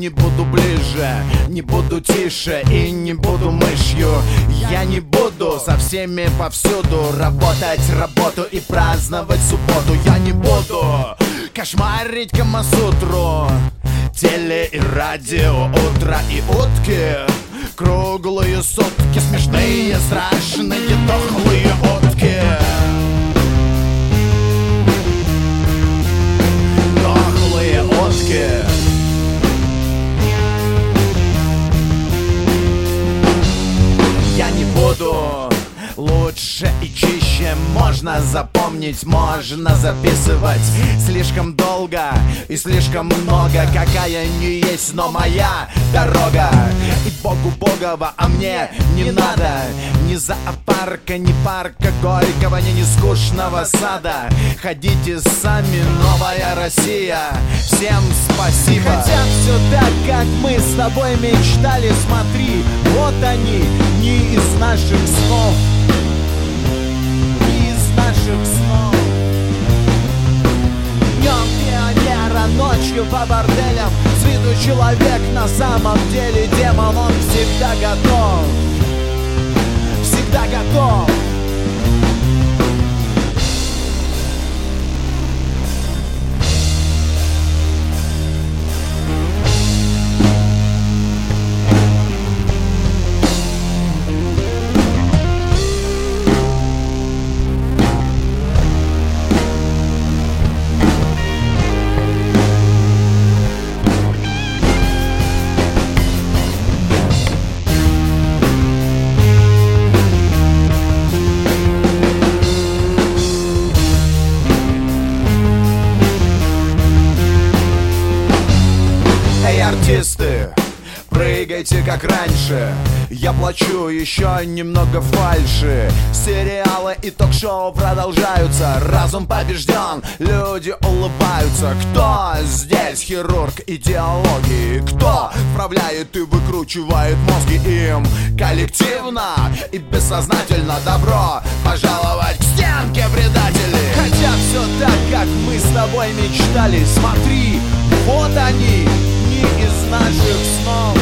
не буду ближе, не буду тише и не буду мышью. Я не буду со всеми повсюду работать работу и праздновать субботу. Я не буду кошмарить Камасутру, теле и радио, утро и утки, круглые сутки, смешные, страшные, дохлые утки. Дохлые утки. Я не буду лучше и чище. Можно запомнить, можно записывать. Слишком долго и слишком много. Какая не есть, но моя дорога. И Богу Богова, а мне не надо ни зоопарка, ни парка Горького, ни скучного сада. Ходите сами, новая Россия. Всем спасибо. Хотя все так, как мы с тобой мечтали. Смотри, вот они, не из наших снов. Наших снов. Днем пионера, ночью по борделям. С виду человек, на самом деле демон. Он всегда готов. Всегда готов. Артисты, прыгайте как раньше. Я плачу еще немного фальши. Сериалы и ток-шоу продолжаются. Разум побежден, люди улыбаются. Кто здесь хирург идеологии? Кто вправляет и выкручивает мозги им? Коллективно и бессознательно добро пожаловать к стенке, предатели. Хотя все так, как мы с тобой мечтали. Смотри, вот они, из наших снов.